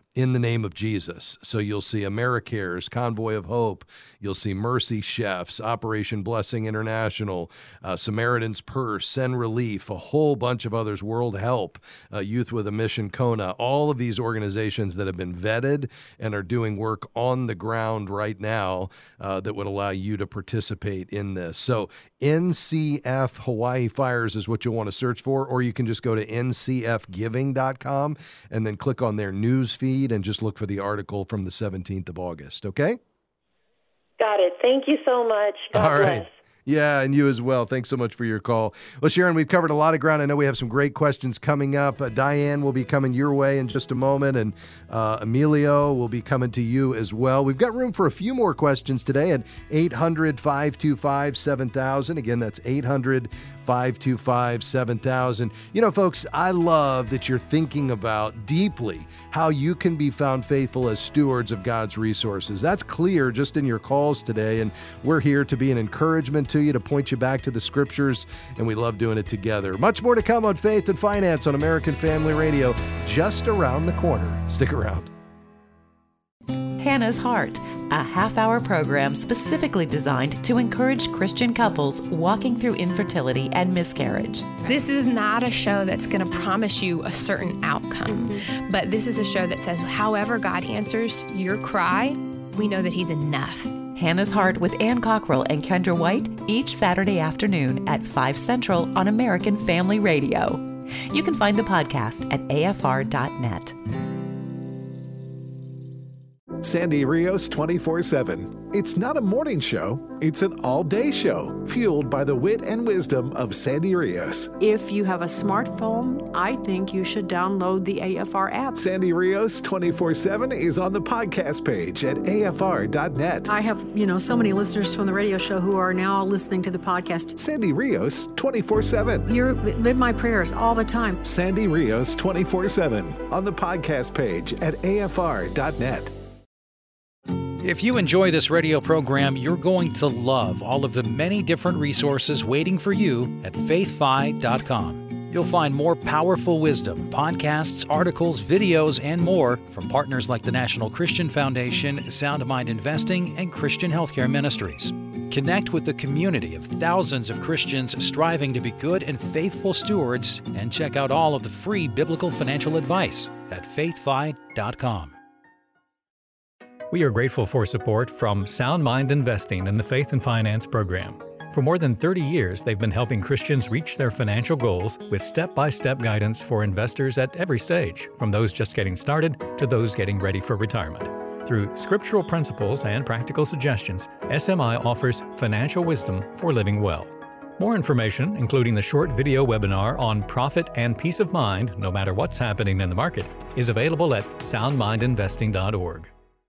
in the name of Jesus. So you'll see AmeriCares, Convoy of Hope, you'll see Mercy Chefs, Operation Blessing International, uh, Samaritan's Purse, Send Relief, a whole bunch of others, World Help, uh, Youth with a Mission, Kona, all of these organizations that have been vetted and are doing work on the ground right now uh, that would allow you to participate in this. So N C F Hawaii Fires is what you'll want to search for, or you can just go to N C F giving dot com and then click on their news feed and just look for the article from the seventeenth of August, okay? Got it. Thank you so much. God All right. bless. Yeah, and you as well. Thanks so much for your call. Well, Sharon, we've covered a lot of ground. I know we have some great questions coming up. Uh, Diane will be coming your way in just a moment, and uh, Emilio will be coming to you as well. We've got room for a few more questions today at eight hundred, five two five, seven thousand. Again, that's eight hundred, five two five, seven thousand. You know, folks, I love that you're thinking about deeply how you can be found faithful as stewards of God's resources. That's clear just in your calls today, and we're here to be an encouragement to you, to point you back to the scriptures, and we love doing it together. Much more to come on Faith and Finance on American Family Radio, just around the corner. Stick around. Hannah's Heart, a half-hour program specifically designed to encourage Christian couples walking through infertility and miscarriage. This is not a show that's going to promise you a certain outcome, mm-hmm. but this is a show that says, however God answers your cry, we know that He's enough. Hannah's Heart with Ann Cockrell and Kendra White, each Saturday afternoon at five Central on American Family Radio. You can find the podcast at A F R dot net. Sandy Rios twenty-four seven. It's not a morning show, it's an all-day show, fueled by the wit and wisdom of Sandy Rios. If you have a smartphone, I think you should download the A F R app. Sandy Rios twenty-four seven is on the podcast page at A F R dot net. I have, you know, so many listeners from the radio show who are now listening to the podcast. Sandy Rios twenty-four seven. You live my prayers all the time. Sandy Rios twenty-four seven on the podcast page at A F R dot net. If you enjoy this radio program, you're going to love all of the many different resources waiting for you at faith fi dot com. You'll find more powerful wisdom, podcasts, articles, videos, and more from partners like the National Christian Foundation, Sound Mind Investing, and Christian Healthcare Ministries. Connect with the community of thousands of Christians striving to be good and faithful stewards, and check out all of the free biblical financial advice at faith fi dot com. We are grateful for support from Sound Mind Investing in the Faith and Finance program. For more than thirty years, they've been helping Christians reach their financial goals with step-by-step guidance for investors at every stage, from those just getting started to those getting ready for retirement. Through scriptural principles and practical suggestions, S M I offers financial wisdom for living well. More information, including the short video webinar on profit and peace of mind, no matter what's happening in the market, is available at sound mind investing dot org.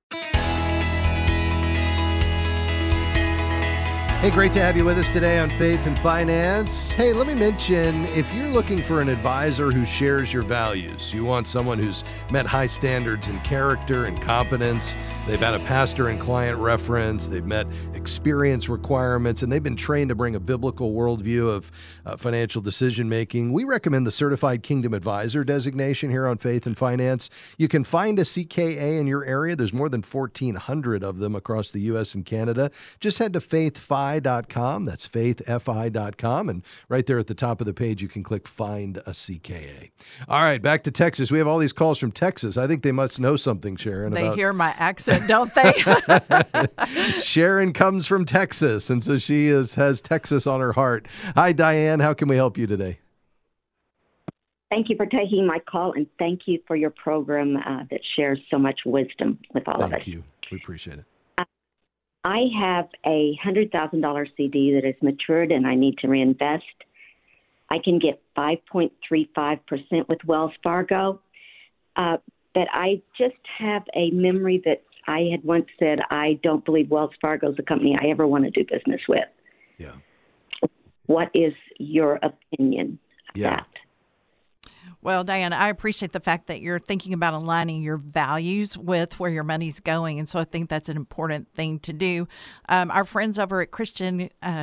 Hey, great to have you with us today on Faith and Finance. Hey, let me mention, if you're looking for an advisor who shares your values, you want someone who's met high standards in character and competence, they've had a pastor and client reference, they've met experience requirements, and they've been trained to bring a biblical worldview of uh, financial decision-making, we recommend the Certified Kingdom Advisor designation here on Faith and Finance. You can find a C K A in your area. There's more than fourteen hundred of them across the U S and Canada. Just head to faith fi dot com. That's faith fi dot com. And right there at the top of the page, you can click Find a C K A. All right, back to Texas. We have all these calls from Texas. I think they must know something, Sharon. They about... hear my accent, don't they? Sharon comes from Texas, and so she is has Texas on her heart. Hi, Diane. How can we help you today? Thank you for taking my call, and thank you for your program uh, that shares so much wisdom with all Thank of us. Thank you. We appreciate it. I have a one hundred thousand dollars C D that has matured and I need to reinvest. I can get five point three five percent with Wells Fargo, uh, but I just have a memory that I had once said, I don't believe Wells Fargo is a company I ever want to do business with. Yeah. What is your opinion of yeah. that? Well, Diana, I appreciate the fact that you're thinking about aligning your values with where your money's going. And so I think that's an important thing to do. Um, our friends over at Christian uh,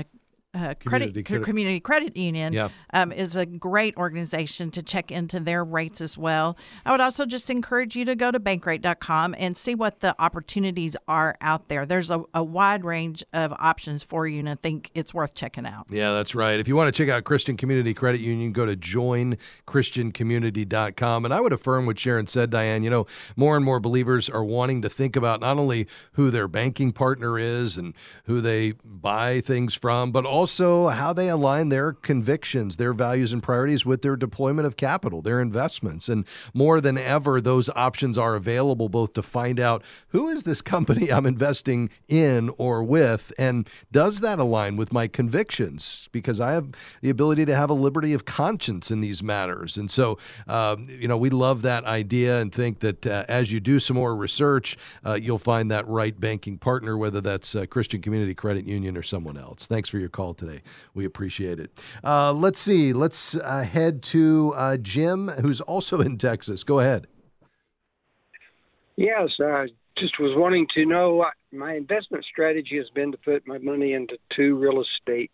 Uh, credit Community community, credit- community Credit Union Yeah. um, is a great organization to check into their rates as well. I would also just encourage you to go to bankrate dot com and see what the opportunities are out there. There's a, a wide range of options for you, and I think it's worth checking out. Yeah, that's right. If you want to check out Christian Community Credit Union, go to join christian community dot com. And I would affirm what Sharon said, Diane. You know, more and more believers are wanting to think about not only who their banking partner is and who they buy things from, but also how they align their convictions, their values and priorities with their deployment of capital, their investments. And more than ever, those options are available both to find out who is this company I'm investing in or with, and does that align with my convictions? Because I have the ability to have a liberty of conscience in these matters. And so, uh, you know, we love that idea and think that uh, as you do some more research, uh, you'll find that right banking partner, whether that's uh, Christian Community Credit Union or someone else. Thanks for your call today. We appreciate it. Uh, let's see. Let's uh, head to uh, Jim, who's also in Texas. Go ahead. Yes, I just was wanting to know, uh, my investment strategy has been to put my money into two real estate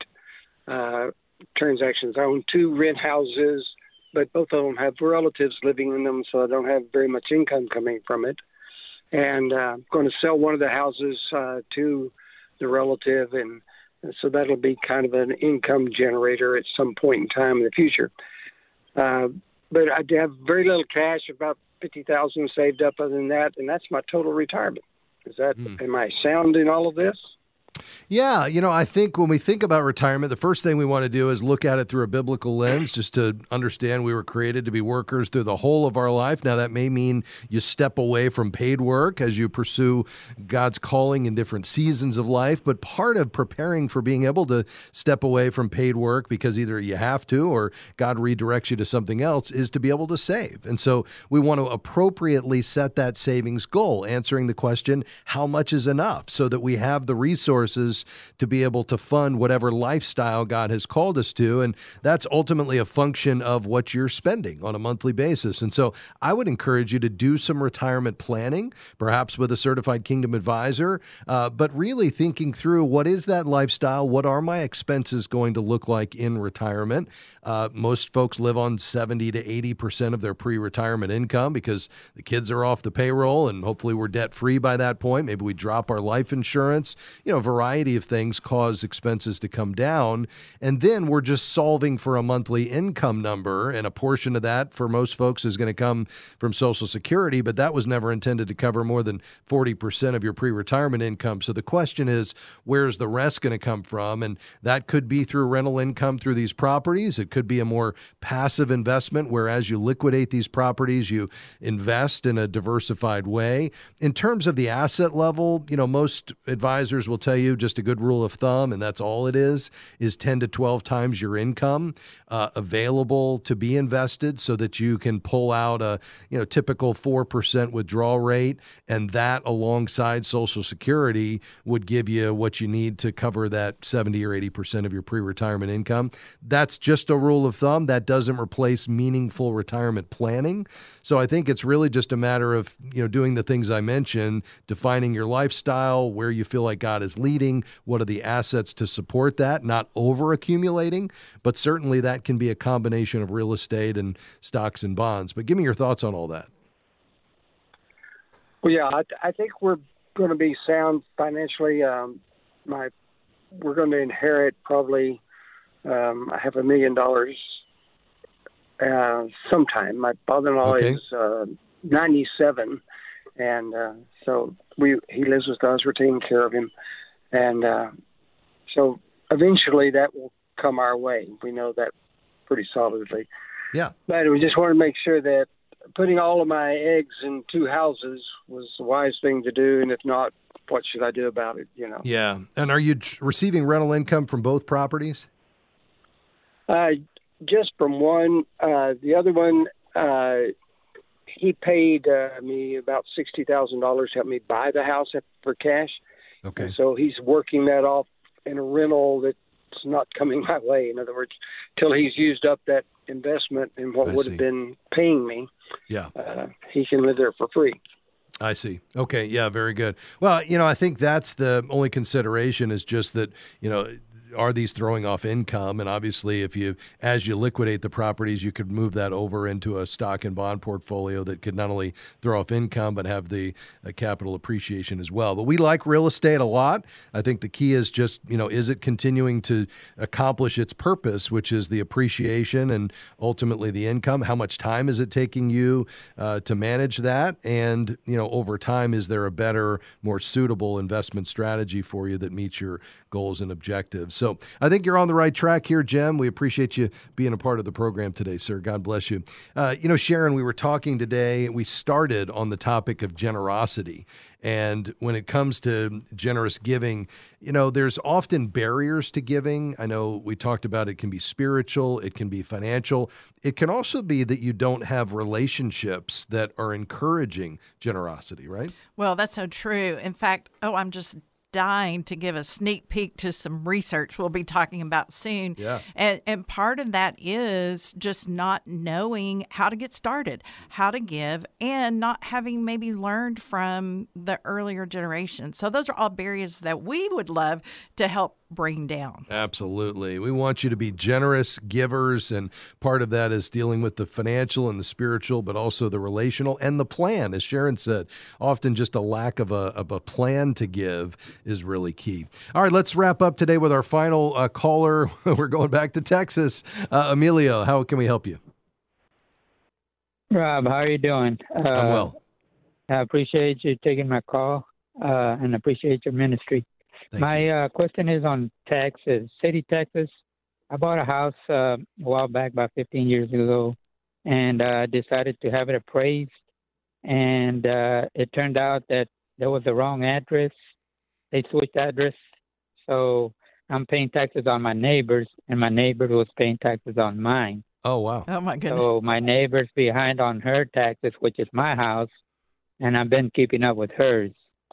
uh, transactions. I own two rent houses, but both of them have relatives living in them, so I don't have very much income coming from it. And uh, I'm going to sell one of the houses uh, to the relative, and so that'll be kind of an income generator at some point in time in the future. Uh, but I have very little cash, about fifty thousand dollars saved up other than that, and that's my total retirement. Is that, mm. am I sound in all of this? Yeah, you know, I think when we think about retirement, the first thing we want to do is look at it through a biblical lens, just to understand we were created to be workers through the whole of our life. Now, that may mean you step away from paid work as you pursue God's calling in different seasons of life. But part of preparing for being able to step away from paid work, because either you have to or God redirects you to something else, is to be able to save. And so we want to appropriately set that savings goal, answering the question, how much is enough, so that we have the resources to be able to fund whatever lifestyle God has called us to. And that's ultimately a function of what you're spending on a monthly basis. And so I would encourage you to do some retirement planning, perhaps with a certified Kingdom advisor, uh, but really thinking through, what is that lifestyle? What are my expenses going to look like in retirement? Uh, most folks live on seventy to eighty percent of their pre-retirement income because the kids are off the payroll, and hopefully we're debt-free by that point. Maybe we drop our life insurance. You know, a variety of things cause expenses to come down, and then we're just solving for a monthly income number, and a portion of that for most folks is going to come from Social Security, but that was never intended to cover more than forty percent of your pre-retirement income. So the question is, where's the rest going to come from? And that could be through rental income through these properties. It could be a more passive investment where as you liquidate these properties, you invest in a diversified way. In terms of the asset level, you know, most advisors will tell you just a good rule of thumb, and that's all it is, is ten to twelve times your income uh, available to be invested, so that you can pull out a, you know, typical four percent withdrawal rate, and that alongside Social Security would give you what you need to cover that seventy or eighty percent of your pre-retirement income. That's just a rule of thumb. That doesn't replace meaningful retirement planning. So I think it's really just a matter of, you know, doing the things I mentioned, defining your lifestyle, where you feel like God is leading, what are the assets to support that, not over accumulating, but certainly that can be a combination of real estate and stocks and bonds. But give me your thoughts on all that. Well, yeah, I, I think we're going to be sound financially. Um, my, we're going to inherit probably Um, I have a million dollars uh, sometime. My father-in-law okay. is uh, ninety-seven, and uh, so we he lives with us. We're taking care of him, and uh, so eventually that will come our way. We know that pretty solidly. Yeah. But we just want to make sure that putting all of my eggs in two houses was the wise thing to do, and if not, what should I do about it? You know. Yeah. And are you receiving rental income from both properties? Uh, just from one. Uh, the other one, uh, he paid uh, me about sixty thousand dollars to help me buy the house for cash. Okay. And so he's working that off in a rental that's not coming my way. In other words, till he's used up that investment in what I would see. have been paying me. Yeah. Uh, he can live there for free. I see. Okay. Yeah, very good. Well, you know, I think that's the only consideration, is just that, you know, are these throwing off income? And obviously, if you, as you liquidate the properties, you could move that over into a stock and bond portfolio that could not only throw off income, but have the uh, capital appreciation as well. But we like real estate a lot. I think the key is just, you know, is it continuing to accomplish its purpose, which is the appreciation and ultimately the income? How much time is it taking you uh, to manage that? And, you know, over time, is there a better, more suitable investment strategy for you that meets your goals and objectives? So I think you're on the right track here, Jim. We appreciate you being a part of the program today, sir. God bless you. Uh, you know, Sharon, we were talking today, we started on the topic of generosity. And when it comes to generous giving, you know, there's often barriers to giving. I know we talked about it can be spiritual, it can be financial. It can also be that you don't have relationships that are encouraging generosity, right? Well, that's so true. In fact, oh, I'm just dying to give a sneak peek to some research we'll be talking about soon. Yeah. And, and part of that is just not knowing how to get started, how to give, and not having maybe learned from the earlier generation. So those are all barriers that we would love to help bring down. Absolutely. We want you to be generous givers, and part of that is dealing with the financial and the spiritual, but also the relational and the plan. As Sharon said, often just a lack of a, of a plan to give is really key. All right, let's wrap up today with our final uh, caller. We're going back to Texas. Uh, Emilio, how can we help you? Rob, how are you doing? Uh, I'm well. I appreciate you taking my call uh, and appreciate your ministry. Thank my uh, question is on Texas, City, Texas. I bought a house uh, a while back, about fifteen years ago, and uh, decided to have it appraised. And uh, it turned out that there was the wrong address. They switched address. So I'm paying taxes on my neighbors, and my neighbor was paying taxes on mine. Oh, wow. Oh, my goodness. So my neighbor's behind on her taxes, which is my house, and I've been keeping up with hers.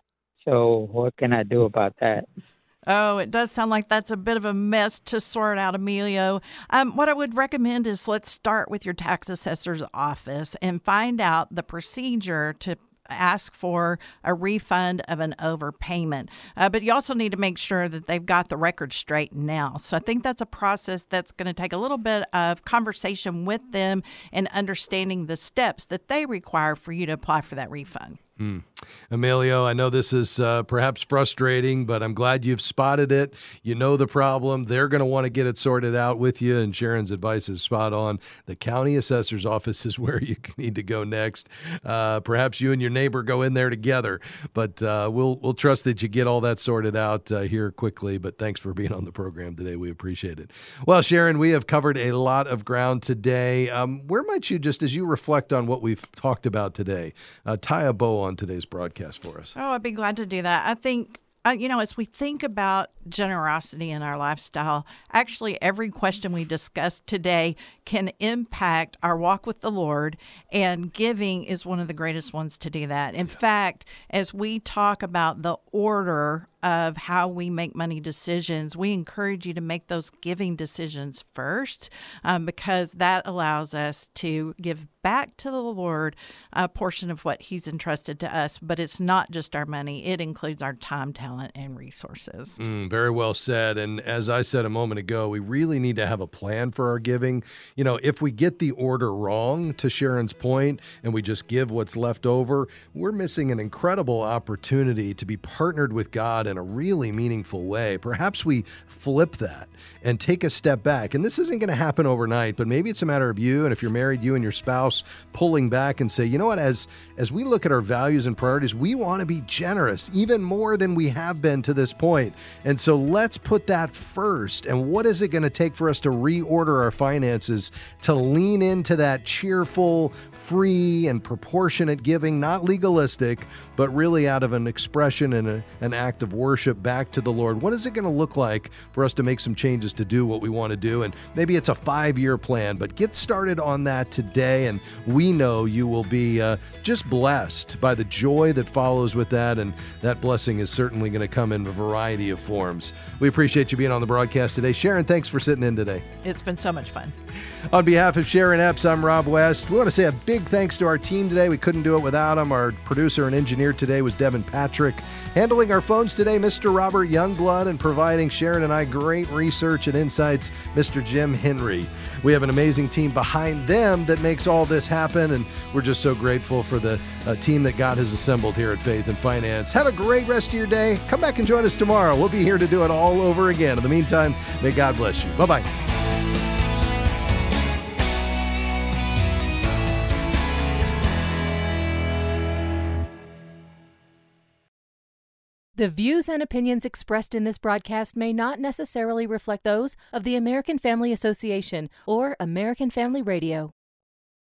So what can I do about that? Oh, it does sound like that's a bit of a mess to sort out, Emilio. Um, what I would recommend is let's start with your tax assessor's office and find out the procedure to ask for a refund of an overpayment. Uh, but you also need to make sure that they've got the record straight now. So I think that's a process that's going to take a little bit of conversation with them and understanding the steps that they require for you to apply for that refund. Mm. Emilio, I know this is uh, perhaps frustrating, but I'm glad you've spotted it. You know the problem. They're going to want to get it sorted out with you, and Sharon's advice is spot on. The county assessor's office is where you need to go next. Uh, perhaps you and your neighbor go in there together, but uh, we'll we'll trust that you get all that sorted out uh, here quickly. But thanks for being on the program today. We appreciate it. Well, Sharon, we have covered a lot of ground today. Um, where might you, just as you reflect on what we've talked about today, uh, tie a bow on today's broadcast for us? Oh, I'd be glad to do that. I think, uh, you know, as we think about generosity in our lifestyle, actually every question we discussed today can impact our walk with the Lord, and giving is one of the greatest ones to do that. In yeah. fact, as we talk about the order of how we make money decisions, we encourage you to make those giving decisions first, um, because that allows us to give back to the Lord a portion of what He's entrusted to us. But it's not just our money. It includes our time, talent, and resources. Mm, very well said. And as I said a moment ago, we really need to have a plan for our giving. You know, if we get the order wrong, to Sharon's point, and we just give what's left over, we're missing an incredible opportunity to be partnered with God in a really meaningful way. Perhaps we flip that and take a step back. And this isn't going to happen overnight, but maybe it's a matter of you, and if you're married, you and your spouse pulling back and say, you know what, as as we look at our values and priorities, we want to be generous, even more than we have been to this point. And so let's put that first. And what is it going to take for us to reorder our finances to lean into that cheerful, free, and proportionate giving, not legalistic, but really out of an expression and a, an act of worship back to the Lord? What is it going to look like for us to make some changes to do what we want to do? And maybe it's a five-year plan, but get started on that today, and we know you will be uh, just blessed by the joy that follows with that, and that blessing is certainly going to come in a variety of forms. We appreciate you being on the broadcast today. Sharon, thanks for sitting in today. It's been so much fun. On behalf of Sharon Epps, I'm Rob West. We want to say a big thanks to our team today. We couldn't do it without them. Our producer and engineer today was Devin Patrick. Handling our phones today today, Mister Robert Youngblood, and providing Sharon and I great research and insights, Mister Jim Henry. We have an amazing team behind them that makes all this happen, and we're just so grateful for the uh, team that God has assembled here at Faith and Finance. Have a great rest of your day. Come back and join us tomorrow. We'll be here to do it all over again. In the meantime, may God bless you. Bye-bye. The views and opinions expressed in this broadcast may not necessarily reflect those of the American Family Association or American Family Radio.